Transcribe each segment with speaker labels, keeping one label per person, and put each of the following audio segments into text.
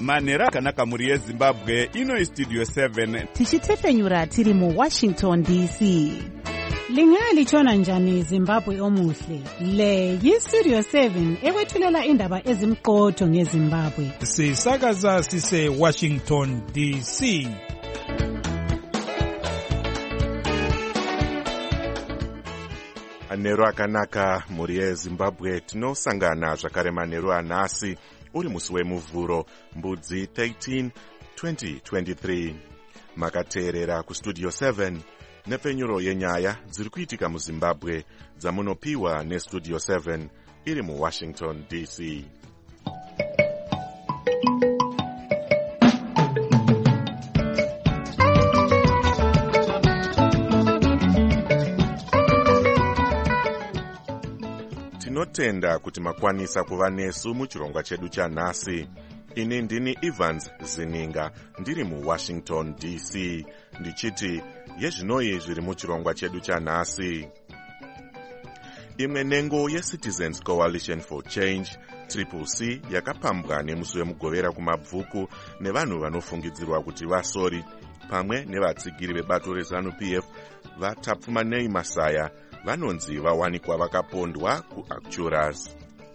Speaker 1: manhero akanaka mhuri yezimbabwe. Ino istudio 7
Speaker 2: tichitefenyura tiri muWashington DC. Lingalitshona njani Zimbabwe omuhle? Le yistudio 7 ekwethulela indaba ezimqotho ngeZimbabwe.
Speaker 3: Sisakaza sise Washington DC.
Speaker 4: Manhero akanaka mhuri yeZimbabwe, tinosangana zvakare manhero anhasi uri musi wemuvhuro mbudzi 13 2023. Makateerera kustudio 7 nepfenyuro yenyaya dziri kuitika muZimbabwe dzamunopiwa nestudio 7 iri muWashington DC. Tinotenda kuti makwanisa kuva nesu muchirongwa chedu chanhasi. Ini ndini Evans Zininga ndiri muWashington DC ndichiti yezvinoi zviri muchirongwa chedu chanhasi. Imwe nengo yeCitizens Coalition for Change CCC yakapambwa nemusi wemugovera kumabvuku nevanhu vanofungidzirwa kuti vasori pamwe nevatsigiri vebato reZANU-PF vaTapfumanei Masaya vanonzi vawanikwa vakapondwa kuActuras.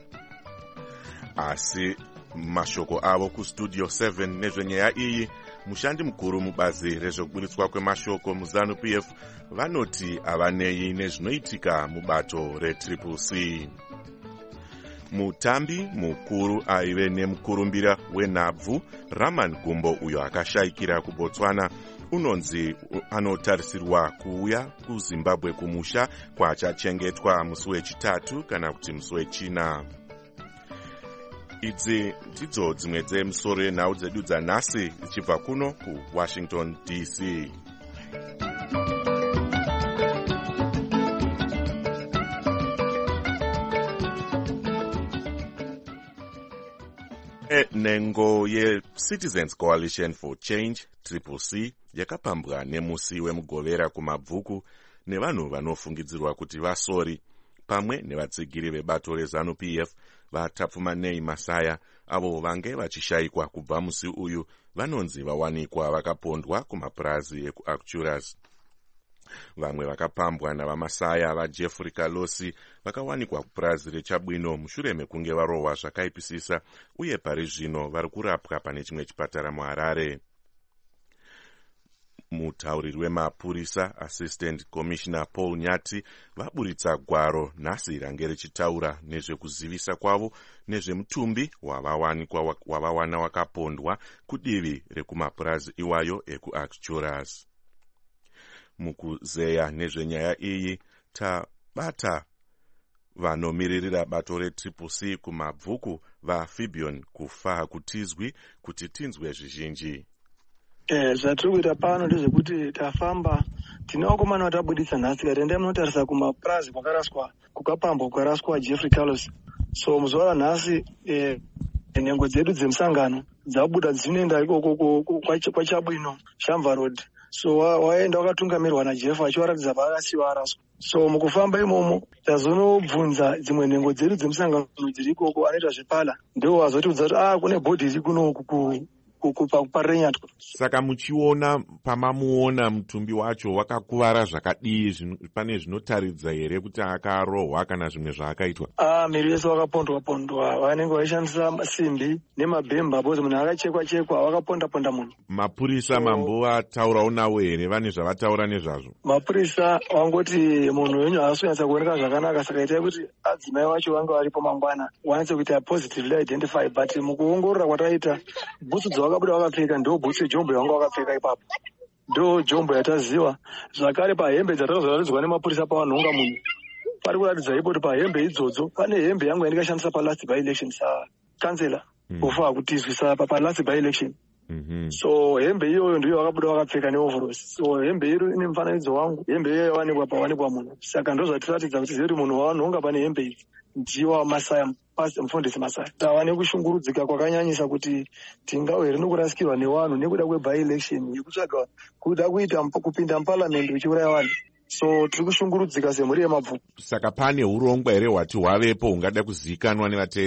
Speaker 4: Asi mashoko avo kustudio 7 nezvenyaya iyi, mushandi mukuru mubazi rezvekuburitswa kwemashoko muZANU-PF vanoti havanei nezvinoitika mubato reCCC. Mutambi mukuru aive nemukurumbira wenhabvu Raman Gumbo uyo akashayikira kuBotswana unonzi anotarisirwa kuuya kuZimbabwe kumusha kwachachengetwa musi wechitatu kana kuti musi wechina. Idzi ndidzo dzimwe dzemusoro yenhau dzedu dzanhasi dzichibva kuno kuWashington DC. Nengo yeCitizens Coalition for Change CCC yakapambwa nemusi wemugovera kumabvuku nevanhu vanofungidzirwa kuti vasori pamwe nevatsigiri vebato reZANU-PF vaTapfumanei Masaya avo vange vachishayikwa kubva musi uyu vanonzi vawanikwa vakapondwa kumapurazi ekuActuras. Vamwe vakapambwa navamasaya vaJeffrey Kalosi vakawanikwa kupurazi reChabwino mushure mekunge varohwa zvakaipisisa uye pari zvino vari kurapwa pane chimwe chipatara muHarare. Mutauriri wemapurisa Assistant Commissioner Paul Nyati vaburitsa gwaro nhasi range richitaura nezvekuzivisa kwavo nezvemutumbi wavawana wakapondwa kudivi rekumapurazi iwayo ekuActuras. Mukuzeya nezvenyaya iyi tabata vanomiririra bato reCCC kumabvuku vaFibion kufa kutizwi kuti tinzwe zvizhinji.
Speaker 5: Zvatiri kuita pano ndezvekuti tafamba tina vakomana vatabuditsa nhasi katenda munotarisa kumapurazi kwakaraswa kukapambwa kwakaraswa Jeffrey Carlos. So muzuva ranhasi nhengo dzedu dzemusangano dzabuda dzinoenda ikoko kwaChabwino Shamva Road. So waenda wakatungamirirwa naJeff achiwaratidza paakasiwa araswa. So mukufamba imomo tazonobvunza dzimwe nhengo dzedu dzemusangano dziri ikoko anoita zvepala ndo wazotibvunza kuti kune bhodhi iri kuno kuparenyatwa.
Speaker 4: Saka muchiona pamamuona mutumbi wacho wakakuvara zvakadii, pane zvinotaridza here kuti akarohwa kana zvimwe zvaakaitwa?
Speaker 5: Miri yese wakapondwa vanenge vaishandisa simbi nemabhemba bozi munhu akachekwa wakaponda munhu.
Speaker 4: Mapurisa mambo ataurawo nawo here, vane zvavataura nezvazvo?
Speaker 5: Mapurisa wangoti munhu wenyu haasonyatsa kuoneka zvakanaka, saka itai kuti adzimai vacho vange varipo mangwana wanatse kuita positively identify, but mukuongorora kwataita bhutsu dzavakabuda vakapfeka ndo bhutsu yejombo yavanga vakapfeka ipapo, ndo jombo yataziva. Zvakare pahembe dzatakazoratidza nemapurisa pavanhonga munhu pari kuratidza ipo kuti pahembe idzodzo pane hembe yangu yandikashandisa palast by election sakansela ufa hakutizwisa palast by election. So hembe iyoyo ndiyo vakabuda vakapfeka neoveros. So hembe iri ine mufananidzo wangu, hembe iyoyo yawanikwa pawanikwa munhu. Saka ndo zvatiratidza kuti ziri munhu wavanhonga pane hembe idzi ndiwa Masaya, mufundisi Masaya. Tava nekushungurudzika kwakanyanyisa kuti tingawere nokurasikirwa nevanhu nekuda kweby election yekutsvaga kuda kuita kupinda muparliament uchiuraya vanhu. So tiri kushungurudzika semhuri yemabvuku.
Speaker 4: Saka pane urongwa here hwati hwavepo hungada kuzivikanwa nevateereri?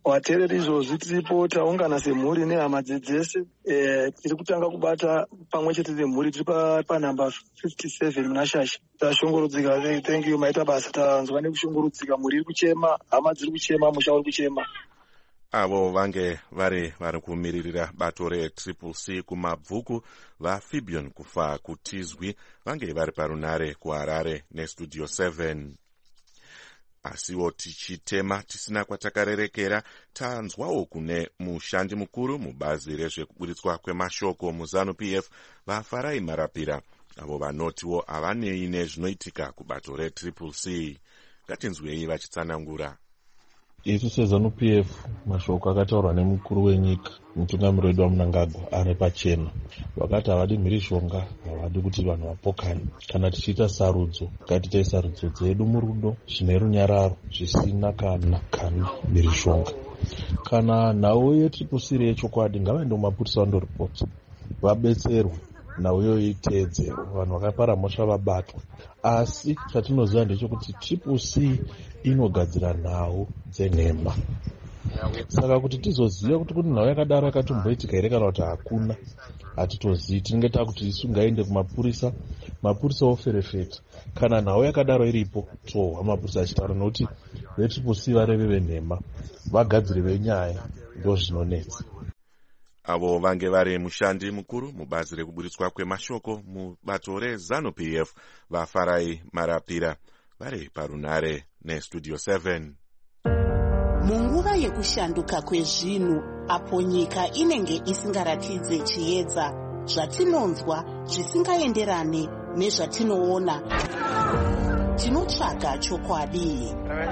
Speaker 5: wateerera izvozvi tiripo taungana semhuri nehama dzese. Tiri kutanga kubata pamwe chete nemhuri, tiri panhamba 57 muna Shasha. Tashongorodzika, thank you, maita basa. Tanzwa nekushongorodzika, mhuri iri kuchema, hama dziri kuchema, musha uri kuchema.
Speaker 4: Avo vange vari kumiririra bato reCCC kumabvuku, vaFibion kufa kutizwi vange vari parunare kuHarare neStudio 7. Asiwo tichitema tisina kwatakarerekera, tanzwawo kune mushandi mukuru mubazi rezvekuburitswa kwemashoko muZANU-PF vaFarai Marapira, avo vanotiwo havanei nezvinoitika kubato reCCC. Ngatinzwei vachitsanangura.
Speaker 6: Isu seZANU-PF mashoko akataurwa nemukuru wenyika, mutungamiri wedu waMnangagwa ari pachena. Vakati havadi mhirishonga, havadi kuti vanhu vapokane. Kana tichiita sarudzo, ngatiitai sarudzo dzedu murudo, zvine runyararo, zvisina kana mhirishonga. Kana nhau yeCCC yechokwadi, ngavaende kumapurisa vandoripota, vabetserwe, nhau iyoyo iteedzerwe, vanhu vakapara mhosva vabatwa. Asi chatinoziva ndechekuti CCC inogadzira nhau dzenhema. Saka kuti tizoziva kuti nhau yakadaro yakatomboitika here kana kuti hakuna, hatitozivi. Tinenge takuti isu ngaende kumapurisa, mapurisa oferefeta. Kana nhau yakadaro iripo, tohwa mapurisa achitaura, nokuti veCCC vareve venhema, vagadziri venyaya, ndozvinonetsa.
Speaker 4: Avo vange vari mushandi mukuru mubazi rekuburitswa kwemashoko mubato reZANU-PF vaFarai Marapira vari parunare neStudio 7.
Speaker 7: Munguva yekushanduka kwezvinhu, apo nyika inenge isingaratidze chiedza, zvatinonzwa zvisingaenderane nezvatinoona, tinotsvaga chokwadi.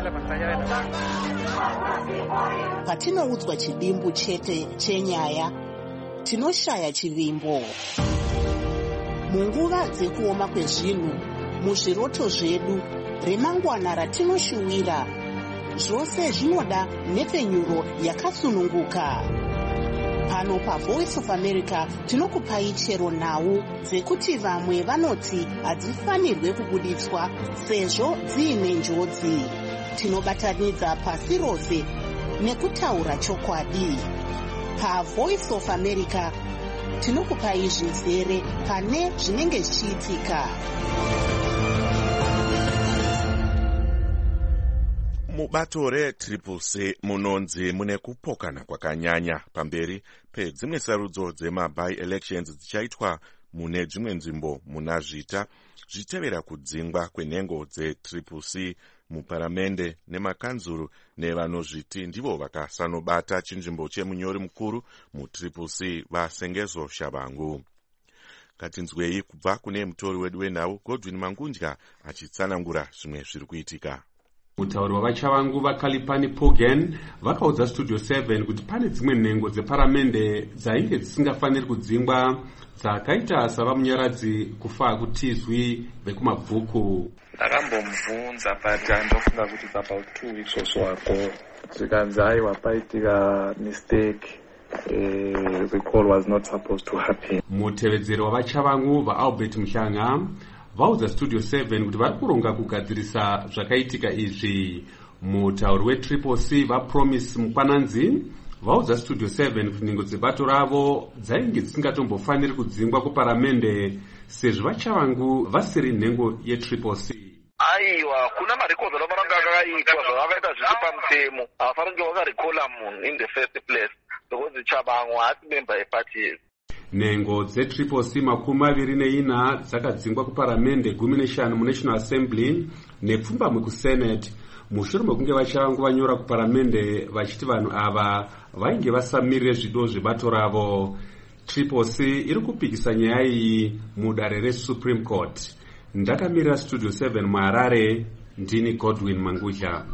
Speaker 7: Patinoudzwa chidimbu chete chenyaya, tinoshaya chivimbo. Munguva dzekuoma kwezvinhu, muzviroto zvedu, remangwana ratinoshuwira, zvose zvinoda nhepfenyuro yakasununguka. Pano paVoice of America tinokupai chero nhau dzekuti vamwe vanoti hadzifanirwe kubuditswa sezvo dziine njodzi. Tinobatanidza pasi rose nekutaura chokwadi. PaVoice of America tinokupai zvizere pane zvinenge zvichiitika.
Speaker 4: Mubato reCCC munonzi mune kupokana kwakanyanya pamberi pedzimwe sarudzo dzema-by-elections dzichaitwa mune dzimwe nzvimbo muna Zvita, zvichitevera kudzingwa kwenhengo dzeCCC muparamende nemakanzuru nevanozviti ndivo vakasanobata chinzvimbo chemunyori mukuru muCCC vaSengezo Shabangu. Ngatinzwei kubva kune mutori wedu wenhau Godwin Mangundya achitsanangura zvimwe zviri kuitika.
Speaker 8: Mutauri wavaChavangu vaKalipani Pogen vakaudza Studio 7 kuti pane dzimwe nhengo dzeparamende dzainge dzisingafaniri kudzingwa dzakaita savamunyaradzi kufa kutizwi vekumabvuku.
Speaker 9: Ndakambomubvunza but ndofunga kuti it's about 2 weeks or so ago. Zvikanzi aiwa paitika mistake. The call was not supposed to happen.
Speaker 8: Mutevedzeri wavaChavangu vaAlbert Mhlanga vaudza Studio 7 kuti vari kuronga kugadzirisa zvakaitika izvi. Mutauri weCCC vaPromise Mukwananzi vaudza Studio 7 kuti nhengo dzebato ravo dzainge dzisingatombofaniri kudzingwa kuparamende sezvo vaChavangu vasiri nhengo yeCCC.
Speaker 9: Aiwa, kuna marecords anoranga akaitwa zvavakaita zviri pamutemo. Havafaniri kunge vakarekola munhu in the first place because Chabangu haasi member yeparty.
Speaker 8: Nhengo dzeCCC 24 dzakadzingwa kuparamende 15 muNational Assembly nepfumbamwe kuSenate mushure mekunge vaChavangu vanyora kuparamende vachiti vanhu ava vainge vasamirire zvido zvebato ravo. CCC iri kupikisa nyaya iyi mudare reSupreme Court. Ndakamirira Studio 7 muHarare, ndini Godwin Mangudya.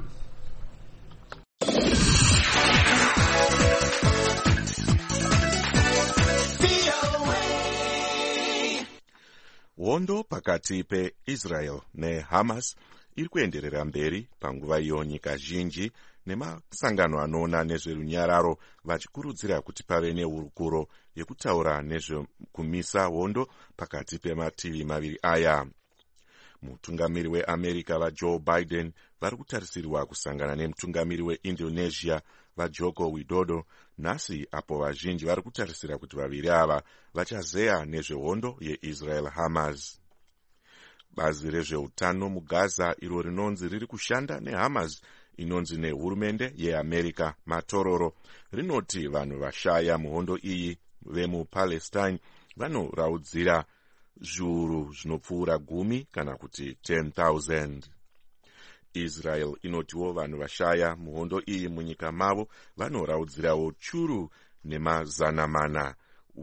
Speaker 4: Hondo pakati peIsrael neHamas iri kuenderera mberi panguva iyo nyika zhinji nemasangano anoona nezverunyararo vachikurudzira kuti pave nehurukuro yekutaura nezvekumisa hondo pakati pemativi maviri aya. Mutungamiri weAmerica vaJoe Biden vari kutarisirwa kusangana nemutungamiri weindonesia vaJoko Widodo nhasi, apo vazhinji vari kutarisira kuti vaviri ava vachazeya nezvehondo yeIsrael Hamas. Bazi rezveutano mugaza iro rinonzi riri kushanda neHamas inonzi nehurumende yeAmerica matororo rinoti vanhu vashaya muhondo iyi vemupalestine vanoraudzira zviuru zvinopfuura 10 kana kuti 10,000. Israel inotiwo vanhu vashaya muhondo iyi munyika mavo vanoraudzirawo churu nemazana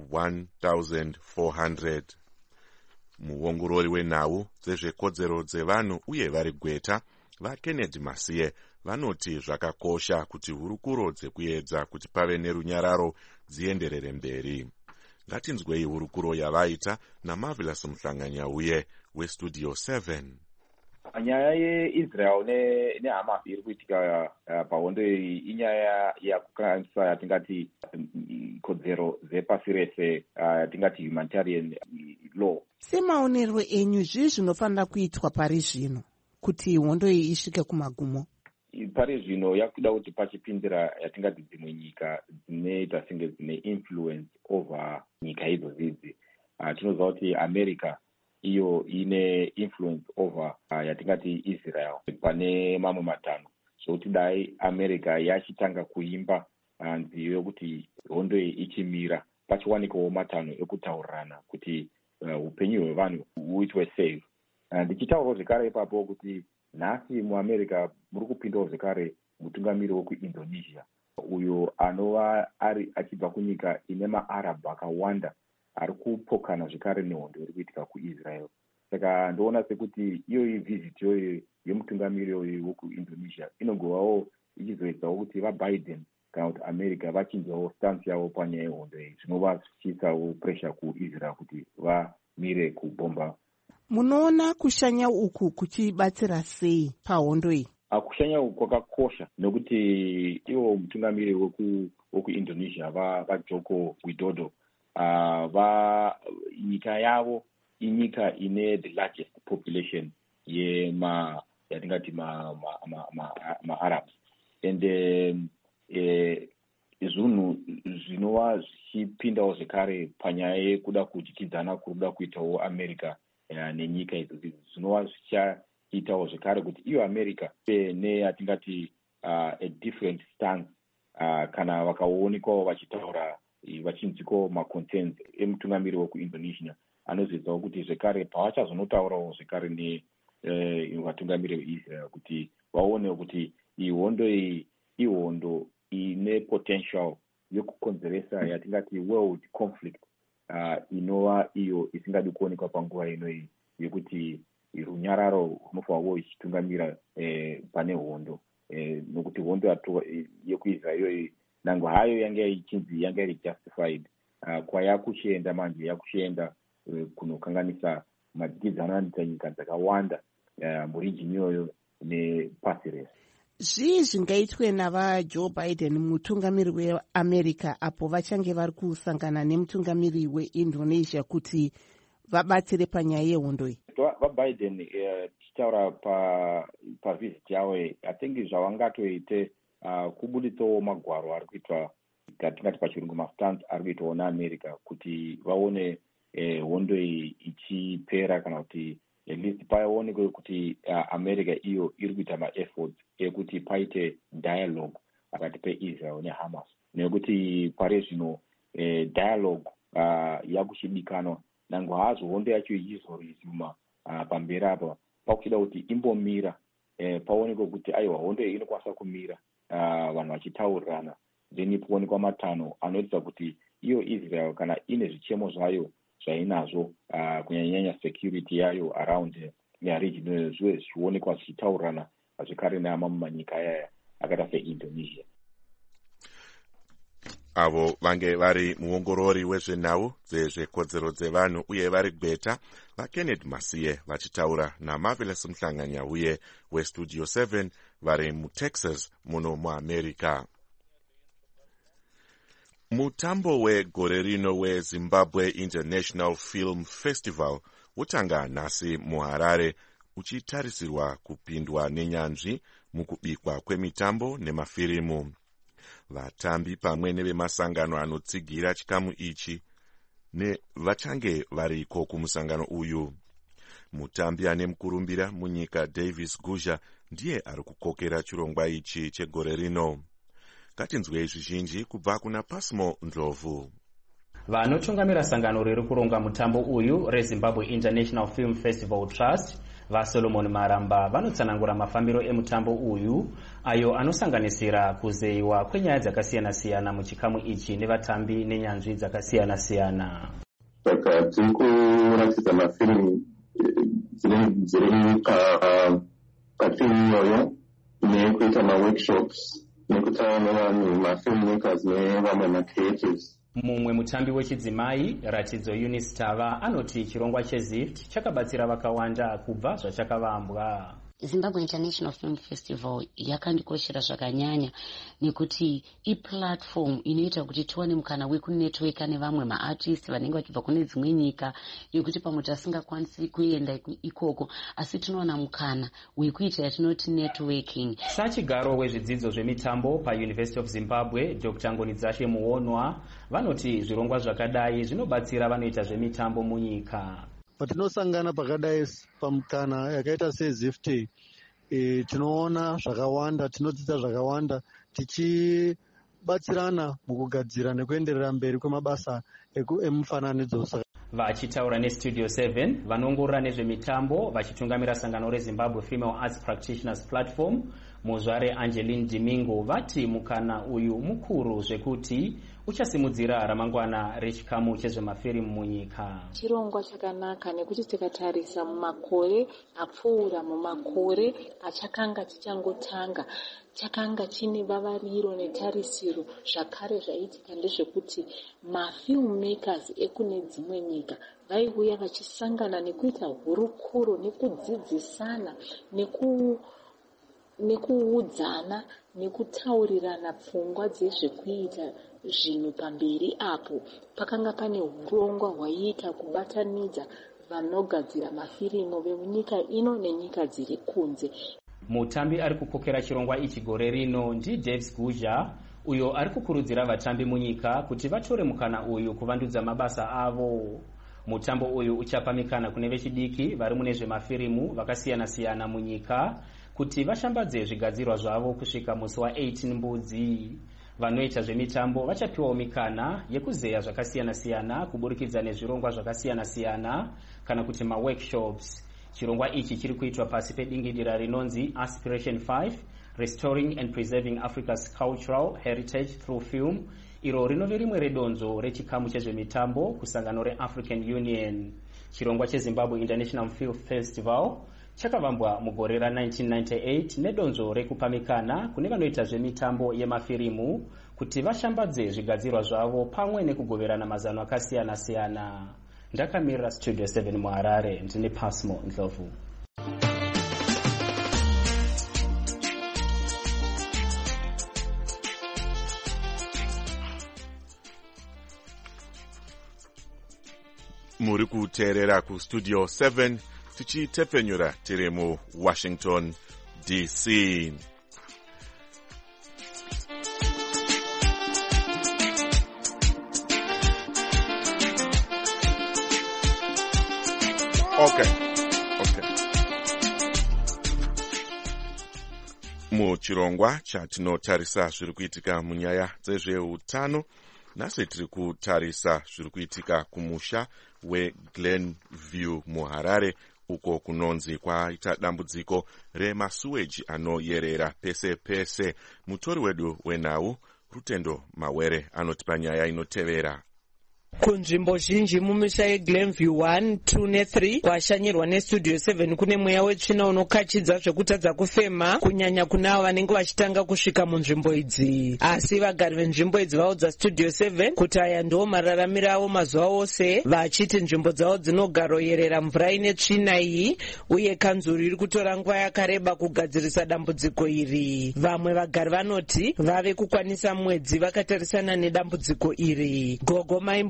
Speaker 4: 1,400. Muongorori wenhau dzezvekodzero dzevanhu uye vari gweta vaKennedy Masiye vanoti zvakakosha kuti hurukuro dzekuedza kuti pave nerunyararo dzienderere mberi. Ngatinzwei hurukuro yavaita naMarvelous Mhlanganyauye weStudio 7.
Speaker 10: Nyaya yeIsrael neHamas iri kuitika pahondo iyi inyaya yakukanisa yatingati kodzero dzepasi rese, yatingati humanitarian law.
Speaker 7: Semaonerwo enyu zvii zvinofanira kuitwa pari zvino kuti hondo iyi isvike kumagumo?
Speaker 10: Pari zvino yakuda kuti pachipindira yatingati dzimwe nyika dzinoita senge dzine influence over nyika idzodzi. Tinoziva kuti America iyo ine influence over yatingati Israel pane mamwe matano. So tidai America yachitanga kuimba nziyo yokuti hondo iyi ichimira pachiwanikawo matano ekutaurirana kuti upenyu hwevanhu huitwe safe. Ndichitaurawo zvekare ipapo kuti nhasi muAmerica muri kupindawo zvekare mutungamiri wekuIndonesia uyo anova ari achibva kunyika ine maArabhu akawanda ari kupokana zvekare nehondo iri kuitika kuIsrael. Saka ndoona sekuti iyo visit yoyo yemutungamiri wekuIndonesia inogovawo ichizoedzawo kuti vaBiden kana kuti America vachinjawo stance yavo panyaya yehondo iyi, zvinova zvichiisawo pressure kuIsrael kuti vamire kubhomba.
Speaker 7: Munoona kushanya uku kuchibatsira sei pahondo iyi?
Speaker 10: Kushanya uku kwakakosha nokuti iwo mutungamiri wekuIndonesia vaJoko Widodo nyika yavo inyika ine the largest population yatingati maArabs, and zvinhu zvinova zvichipindawo zvekare panyaya yekuda kudyidzana kuruda kuitawo America nenyika idzo zvinova zvichaitawo zvekare kuti iyo America neyatingati a different stance kana vakaonekwawo vachitaura vachinzwikawo maconcerns emutungamiri wekuIndonesia anozoedzawo kuti zvekare pavachazonotaurawo zvekare nevatungamiri veIsrael kuti vaonewo kuti ihondo iyi ihondo ine potential yokukonzeresa yatingati world conflict inova iyo isingadi kuonekwa panguva inoyi yekuti runyararo runofanirwa ichitungamira pane hondo, nokuti hondo yekuIsrael iyoyi nango hayo yanga ichinzi yanga iri justified, kwayakuchienda manje yakuchienda kunokanganisa madyidzano anoita nyika dzakawanda murijini iyoyo nepasi rese.
Speaker 7: Zvii zvingaitwe navaJoe Biden mutungamiri weAmerica apo vachange vari kusangana nemutungamiri weIndonesia kuti vabatsire panyaya yehondo iyi?
Speaker 10: VaBiden tichitaura pavhiziti yavo atingi zvavangatoite kubuditsawo magwaro ari kuitwa katingati pachirungu mastance ari kuitwawo naAmerica kuti vaone hondo iyi ichipera kana kuti at least paonekwe kuti America iyo iri kuita maefforts ekuti paite dialogue pakati peIsrael neHamas, nekuti pari zvino dialogue yakuchidikanwa nango hazo hondo yacho ichizorizuma pamberi apa pakuchida kuti imbomira paonekwe kuti aiwa hondo iyi inokwanisa kumira vanhu vachitaurirana then poonekwa matano anoita kuti iyo Israel kana ine zvichemo zvayo zvainazvo kunyanyanya security yayo around region zviwe zvichionekwa zvichitaurirana zvekare neamwe manyika aya akaita seIndonesia.
Speaker 4: Avo vange vari muongorori wezvenhau dzezvekodzero dzevanhu uye vari gweta vaKennedy Masiye vachitaura naMarvelous Mhlanganyauye weStudio 7 vari muTexas muno muAmerica. Mutambo wegore rino weZimbabwe International Film Festival utanga nhasi muHarare uchitarisirwa kupindwa nenyanzvi mukubikwa kwemitambo nemafirimu. Vatambi pamwe nevemasangano anotsigira chikamu ichi vachange variko kumusangano uyu. Mutambi ane mukurumbira munyika Davis Guzha ndiye ari kukokera chirongwa ichi chegore rino. Katinzwei zvizhinji kubva kuna Pasmo Ndlovu.
Speaker 11: Vanotungamira sangano riri kuronga mutambo uyu reZimbabwe International Film Festival Trust vaSolomon Maramba vanotsanangura mafambiro emutambo uyu ayo anosanganisira kuzeyiwa kwenyaya dzakasiyana-siyana muchikamu ichi nevatambi nenyanzvi dzakasiyana-siyana.
Speaker 12: Saka tiri kuratidza mafilimu dziri pafilimu iyoyo nekuita maworkshops nekutaura nevanhu mafilmmakers nevamwe macreatives.
Speaker 11: Mumwe mutambi wechidzimai Ratidzo Eunice Tava anoti chirongwa cheZIFT chakabatsira vakawanda kubva zvachakavambwa.
Speaker 13: Zimbabwe International Film Festival yakandikoshera zvakanyanya nekuti iplatform inoita kuti tiwane mukana wekunetworka nevamwe maartist vanenge vachibva kune dzimwe nyika, yekuti pamwe tasingakwanisi kuenda ikoko asi tinowana mukana wekuita yatinoti networking.
Speaker 11: Sachigaro wezvidzidzo zvemitambo paUniversity of Zimbabwe Dr. Ngonidzashe Muonwa vanoti zvirongwa zvakadai zvinobatsira vanoita zvemitambo munyika.
Speaker 14: Patinosangana pakadai pamukana yakaita seZIFT, tinoona zvakawanda, tinodzidza zvakawanda, tichibatsirana mukugadzira nekuenderera mberi kwemabasa emufananidzo.
Speaker 11: Vachitaura neStudio 7 vanongorora nezvemitambo vachitungamira sangano reZimbabwe Female Arts Practitioners Platform Muzvare Angeline Dimingo vati mukana uyu mukuru zvekuti uchasimudzira ramangwana rechikamu chezvemafirimu munyika.
Speaker 15: Chirongwa chakanaka nekuti tikatarisa mumakore apfuura mumakore achakanga tichangotanga chakanga chine vavariro netarisiro zvakare zvaitika ndezvekuti mafilmmakers ekune dzimwe nyika vaiuya vachisangana nekuita hurukuro nekudzidzisana nekuudzana nekutaurirana pfungwa dzezvekuita zvinhu pamberi apo pakanga pane urongwa hwaiita kubatanidza vanogadzira mafirimu vemunyika ino nenyika dziri kunze.
Speaker 11: Mutambi ari kukokera chirongwa ichi gore rino ndi Davis Guzha uyo ari kukurudzira vatambi munyika kuti vatore mukana uyu kuvandudza mabasa avo. Mutambo uyu uchapa mikana kune vechidiki vari mune zvemafirimu vakasiyana-siyana munyika kuti vashambadze zvigadzirwa zvavo kusvika musi wa18 Mbudzi. Vanoita zvemitambo vachapiwawo mikana yekuzeya zvakasiyana-siyana kuburikidza nezvirongwa zvakasiyana-siyana kana kuti maworkshops. Chirongwa ichi chiri kuitwa pasi pedingidira rinonzi Aspiration 5 Restoring and Preserving Africa's Cultural Heritage Through Film, iro rinove rimwe redonzo rechikamu chezvemitambo kusangano reAfrican Union. Chirongwa cheZimbabwe International Film Festival chakavambwa mugore ra1998 nedonzo rekupamikana kune vanoita zvemitambo yemafirimu kuti vashambadze zvigadzirwa zvavo pamwe nekugoverana mazano akasiyana-siyana. Ndakamirira Studio 7 muHarare, ndine Pasmo Ndlovu.
Speaker 4: Muri kuteerera kuStudio 7 tichitepfenyura tiri muWashington DC. Okay. Muchirongwa chatinotarisa zviri kuitika munyaya dzezveutano, nhasi tiri kutarisa zviri kuitika kumusha weGlenview muHarare uko kunonzi kwaita dambudziko remasuweji anoyerera pese pese. Mutori wedu wenhau Rutendo Mawere anotipa nyaya inotevera.
Speaker 16: Kunzvimbo zhinji mumisha yeGlenview 1, 2 ne3 kwashanyirwa neStudio 7 kune mweya wetsvina unokachidza zvekutadza kufema kunyanya kuna avo vanenge vachitanga kusvika munzvimbo idzi. Asi vagari venzvimbo idzi vaudza Studio 7 kuti aya ndiwo mararamiro avo mazuva ose, vachiti nzvimbo dzavo dzinogaroyerera mvura ine tsvina iyi uye kanzuru iri kutora nguva yakareba kugadzirisa dambudziko iri. Vamwe vagari vanoti vave kukwanisa mwedzi vakatarisana nedambudziko iri. Gogo Maimbo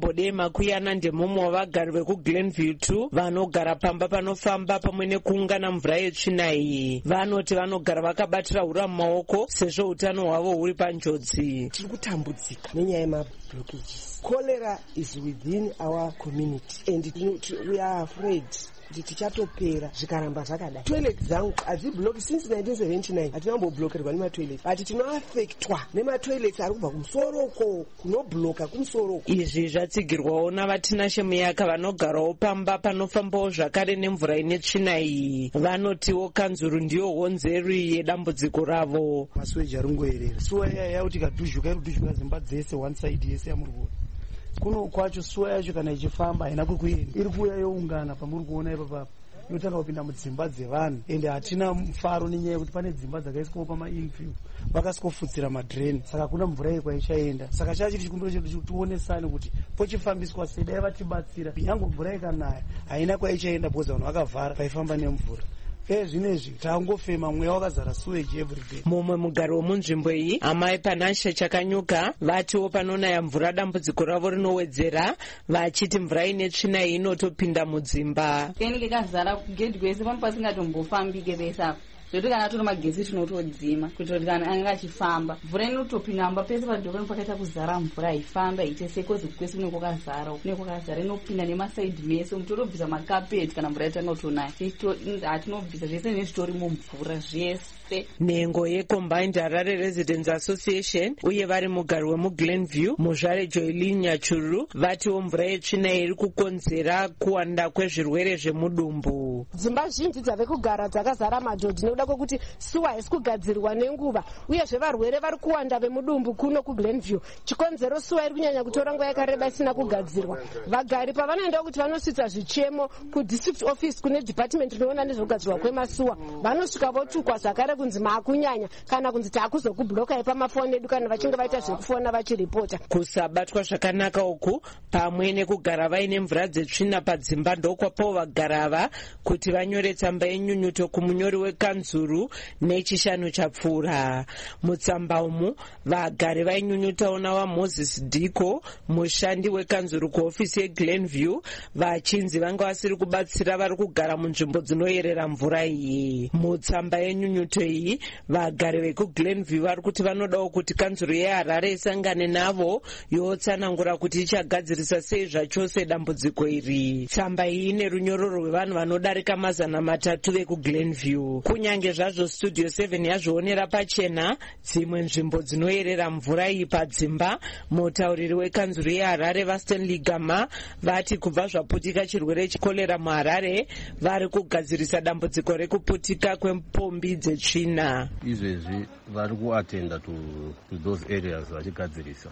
Speaker 16: Bode Makuyana ndemumwe wavagari vekuGlenview 2 vanogara pamba panofamba pamwe nekuungana mvura yetsvina iyi. Vanoti vanogara vakabatira hura mumaoko sezvo utano hwavo huri panjodzi.
Speaker 17: Tiri kutambudzika nenyaya yemablockages. Cholera is within our community and we are afraid kuti tichatopera zvikaramba zvakadai. Toilet dzangu hadzibloki since 1979 hatinamboblokerwa nematoilet but tinoafektwa nematoilets ari kubva kumusoroko kunobloka kumusoroko.
Speaker 16: Izvi zvatsigirwawo navatinashe muyaka vanogarawo pamba panofambawo zvakare nemvura ine tsvina iyi. Vanotiwo kanzuru ndiyo honzeri yedambudziko ravo.
Speaker 18: Masuweji ari kungoerera suwa yaya kuti ikadhuzhuka iri kudhuzhuka dzimba dzese one side yese yamuri kuona. Kuno kwacho suwa yacho kana ichifamba haina kwekuenda, iri kuuya youngana pamuri kuona ipapa yotanga kupinda mudzimba dzevanhu ende hatina mufaro nenyaya yekuti pane dzimba dzakaiswawo pamainfield vakasikofutsira madreni saka kuna mvura iyi kwaichaenda. Saka chachiri chikumbiro chedu kuti tionesane kuti pochifambiswa sei dai vatibatsira nyange mvura ikanaya haina kwaichaenda bhoza vanhu vakavhara paifamba nemvura. Zvinezvi tangofema mweya wakazara sewage everyday.
Speaker 16: Mumwe mugari wemunzvimbo iyi amai Panashe Chakanyuka vatiwo panonaya mvura dambudziko ravo rinowedzera vachiti mvura ine tsvina iyi inotopinda mudzimba.
Speaker 19: Kenike kazara kugedhi kwese pano pasingatombofambike vese apo. Zvoti kana toro magezi tinotodzima kuitira kuti kana anga achifamba mvura inotopinda pese padhokoni pakaita kuzara mvura haifamba iite sekozi kwese kunenge kwakazara kunenge kwakazara inopinda nemasaidhi mese mutotobvisa makapeti kana mvura yatanga kutonaya hatinobvisa zvese nezvitori mumvura zvese.
Speaker 16: Nhengo yeCombined Harare Residents Association uye vari mugari wemuGlenview muzvare Joelin Nyachuru vatiwo mvura yetsvina iri kukonzera kuwanda kwezvirwere zvemudumbu.
Speaker 20: Dzimba zhinji dzavekugara dzakazara majodhi nekuda kwekuti suwa haisi kugadzirwa nenguva uyezve varwere vari kuwanda vemudumbu kuno kuGlenview. Chikonzero suwa iri kunyanya kutora nguva yakareba isina kugadzirwa. Vagari pavanoenda kuti vanosvitsa zvichemo kudistrict office kune department inoona nezvekugadzirwa kwemasuwa vanosvika votukwa zvakare kunzi maakunyanya kana kunzi taakuzokublokai pamafoni edu kana vachinge vaita zvekufona vachiripota.
Speaker 16: Kusabatwa zvakanaka uku pamwe nekugara vaine mvura dzetsvina padzimba ndokwapawo vagara ava kuti vanyore tsamba yenyunyuto kumunyori wekanzuru nechishanu chapfuura. Mutsamba umu vagari vainyunyutawo nawaMoses Diko mushandi wekanzuru kuhofisi yeGlenview vachinzi vanga vasiri kubatsira vari kugara munzvimbo dzinoyerera mvura iyi. Mutsamba yenyunyuto iyi vagari vekuGlenview vari kuti vanodawo kuti kanzuru yeHarare isangane navo yotsanangura kuti ichagadzirisa sei zvachose dambudziko iri. Tsamba iyi ine runyororo rwevanhu vanodarika 300 vekuGlenview. Kunyange zvazvo Studio 7 yazvionera pachena dzimwe nzvimbo dzinoyerera mvura iyi padzimba, mutauriri wekanzuru yeHarare vaStanley Gama vati kubva zvaputika chirwere chekorera muHarare vari kugadzirisa dambudziko rekuputika kwepombi dzetsvina.
Speaker 21: Izvezvi vari kuatenda to those areas vachigadzirisa.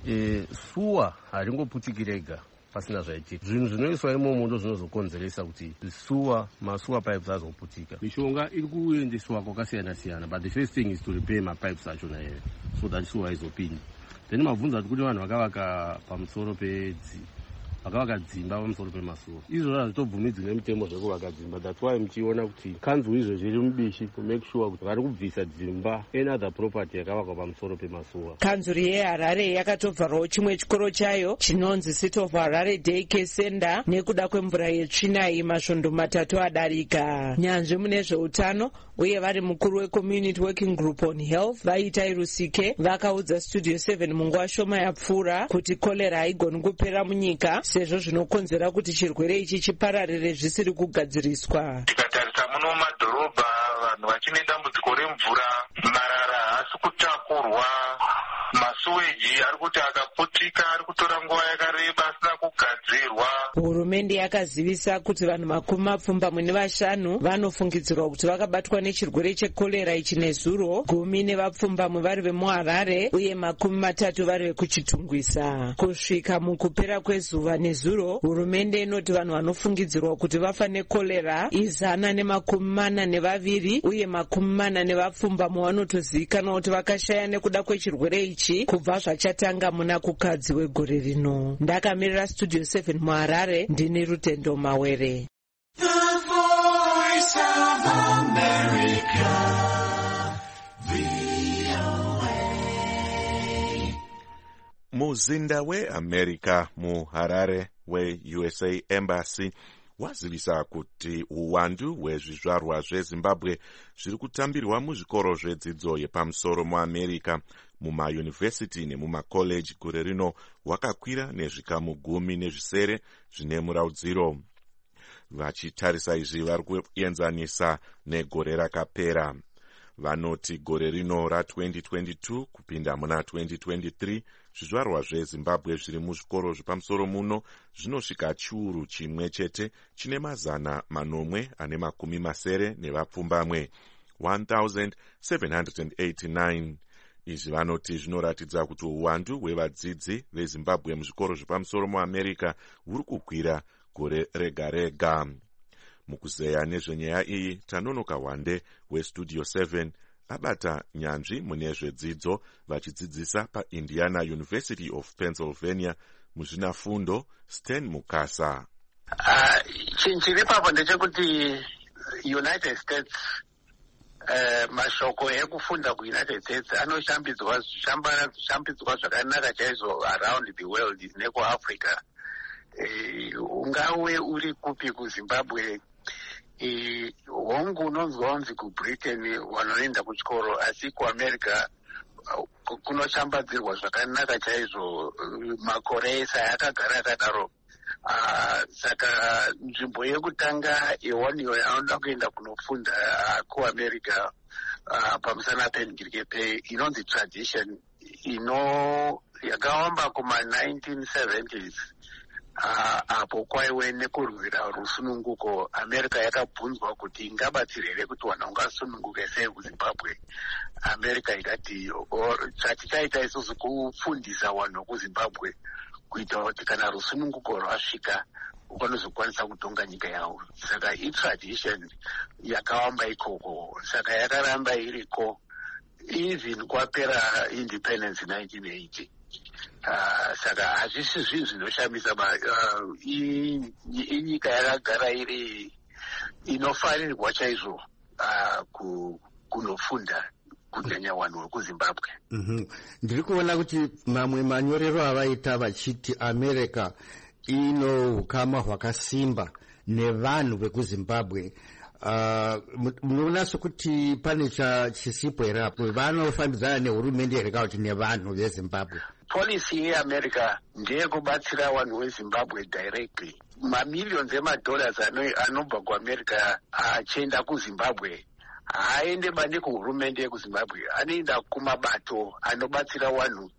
Speaker 21: Suwa haringoputikiri rega pasina zvaitika. Zvinhu zvinoiswa imomo ndo zvinozokonzeresa kuti masuwa pipes azoputika. Mishonga iri kuendeswa kwakasiyana siyana, but the first thing is to repair mapipes achona here so that suwa izopinda. Then mabvunza kuti vanhu vakavaka pamusoro vakavaka dzimba pamusoro pemasuwa. Izvozvo hazvitobvumidzwi nemutemo zvekuvaka dzimba. That's why muchiona kuti kanzuru izvozvo iri mubishi to make sure kuti vari kubvisa dzimba any other property yakavakwa pamusoro pemasuwa.
Speaker 16: Kanzuru yeHarare yakatovharawo chimwe chikoro chayo chinonzi City of Harare Daycare Center nekuda kwemvura yetsvina iyi masvondo 3 adarika. Nyanzvi mune zveutano uye vari mukuru weCommunity Working Group on Health Vaitai Rusike vakaudza Studio 7 munguva shoma yapfuura kuti kolera haigoni kupera munyika sezvo zvinokonzera kuti chirwere ichi chipararire zvisiri kugadziriswa.
Speaker 22: Tikatarisa muno mumadhorobha vanhu vachine dambudziko remvura, marara haasi kutakurwa, masuweji ari kuti akaputika ari kutora nguva yakareba asina kugadzirwa.
Speaker 16: Hurumende yakazivisa kuti vanhu 25 vanofungidzirwa kuti vakabatwa nechirwere chekorera ichi nezuro, 10 nevapfumbamwe vari vemuHarare uye 30 vari vekuchitungwisa. Kusvika mukupera kwezuva nezuro, hurumende inoti vanhu vanofungidzirwa kuti vafa nekorera 142 uye 40 nevapfumbamwe vanotozivikanwa kuti vakashaya nekuda kwechirwere ichi kubva zvachatanga muna kukadzi wegore rino. Ndakamirira Studio 7 muHarare, ndini Rutendo Mawere.
Speaker 4: muzinda weamerica muharare weusa embassy wazivisa kuti uwandu hwezvizvarwa zvezimbabwe zviri kutambirwa muzvikoro zvedzidzo yepamusoro muamerica mumayunivhesiti nemumakoleji gore rino hwakakwira nezvikamu 17 zvine muraudziro. Vachitarisa izvi vari kuenzanisa negore rakapera. Vanoti gore rino ra2022 kupinda muna 2023 zvizvarwa zvezimbabwe zviri muzvikoro zvepamusoro muno zvinosvika chiuru chimwe chete chine 980 nevapfumbamwe 1789. Izvi vanoti zvinoratidza kuti uwandu hwevadzidzi vezimbabwe muzvikoro zvepamusoro muamerica huri kukwira gore rega rega. Mukuzeya nezvenyaya iyi Tanonoka Wande westudio 7 abata nyanzvi mune zvedzidzo vachidzidzisa paIndiana University of Pennsylvania muzvinafundo Stan Mukasa.
Speaker 1: Chinhu chiri papo ndechekuti United States mashoko ekufunda kuUnited States anoshambidzwa zvakanaka chaizvo around the world nekuAfrica. Ungawe uri kupi kuZimbabwe, hongu unonzi kuBritain wanoenda kuchikoro, asi kuAmerica kunoshambadzirwa zvakanaka chaizvo makore ese akagara akadaro. Saka nzvimbo yekutanga yewaniyo anoda kuenda kunofunda kuAmerica pamusana penhirikepe inonzi tradition yakawamba kuma1970s. Apo kwaiwe nekurwira rusununguko. America yakabvunzwa kuti ingabatsira here kuti vanhu vangasununguke sei kuZimbabwe. America ikati chatichaita isusu kufundisa vanhu kuZimbabwe kuita kuti kana rusununguko rwasvika vanozokwanisa kutonga nyika yavo. Saka itradition yakawamba ikoko, saka yakaramba iriko even kwapera independence 1980. Saka hazvisi zvinhu zvinoshamisa, inyika yakagara iri inofarirwa chaizvo kunofunda kunyanya vanhu vekuZimbabwe.
Speaker 2: Ndiri kuona kuti mamwe manyorero avaita vachiti America ino ukama hwakasimba nevanhu vekuZimbabwe. Munoona sokuti pane chisipo here apo vanofambidzana nehurumende here kana kuti nevanhu veZimbabwe?
Speaker 1: Policy yeAmerica ndeyekubatsira vanhu veZimbabwe directly. Mamillions emadolars anobva kuAmerica achienda kuZimbabwe haaende bani kuhurumende yekuZimbabwe, anoenda kumabato anobatsira vanhu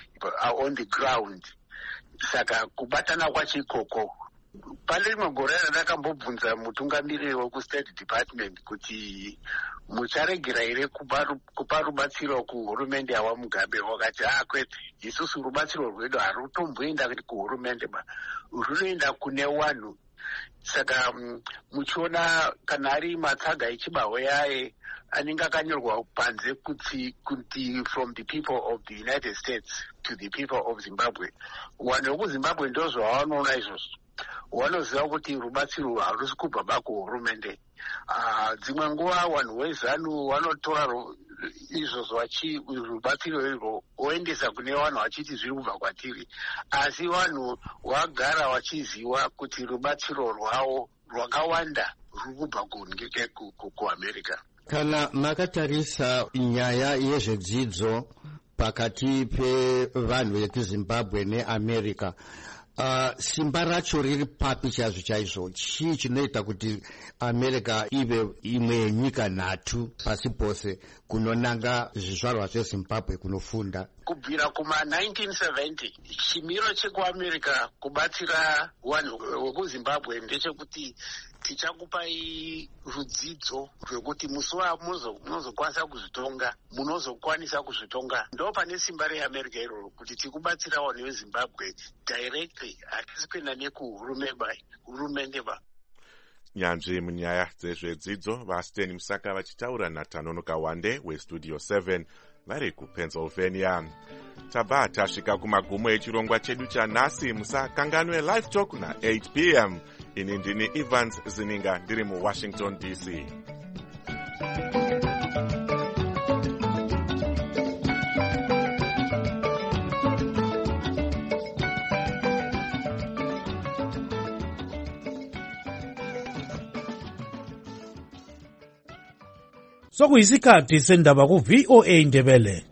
Speaker 1: on the ground. Saka kubatana kwacho ikoko. Pane rimwe gore ndakambobvunza mutungamiriri wekustate department kuti mucharegera here kupa rubatsiro kuhurumende yawaMugabe. Wakati kwete, isusu rubatsiro rwedu harutomboenda kuhurumende runoenda kune vanhu. Saka muchiona kana ari matsaga echibahwe yaye anenge akanyorwa panze kuti from the people of the United States to the people of Zimbabwe. Vanhu vekuZimbabwe ndozvavanoona izvozvo. Wanoziva kuti rubatsiro harusi kubva kuhurumende. Dzimwe nguva vanhu veZANU vanotora izvozvo rubatsiro irwo oendesa kune vanhu vachiti zviri kubva kwatiri, asi vanhu vagara vachiziva kuti rubatsiro rwavo rwakawanda ruri kubva kuAmerica.
Speaker 2: Kana makatarisa nyaya yezvedzidzo pakati pevanhu vekuZimbabwe neAmerica, simba racho riri papi chaizvo? Chii chinoita kuti America ive imwe yenyika nhatu pasi pose kunonanga zvizvarwa zveZimbabwe kunofunda?
Speaker 1: Kubvira kuma1970 chimiro chekuAmerica kubatsira vanhu vekuZimbabwe ndechekuti tichakupai rudzidzo rwekuti musuwa munozokwanisa kuzvitonga, munozokwanisa kuzvitonga. Ndo pane simba reAmerica iroro kuti tikubatsira vanhu veZimbabwe directly, hatisi kuenda nekuhurumende.
Speaker 4: Nyanzvi munyaya dzezvedzidzo vaStan Musaka vachitaura naTanonoka Wande westudio 7 vari kuPennsylvania. Tabva tasvika kumagumo echirongwa chedu chanhasi. Musakanganwe live talk na8 p.m. Ini ndini Evans Zininga ndiri muWashington DC.
Speaker 3: sokuyisikhathi sendaba ku-VOA Ndebele.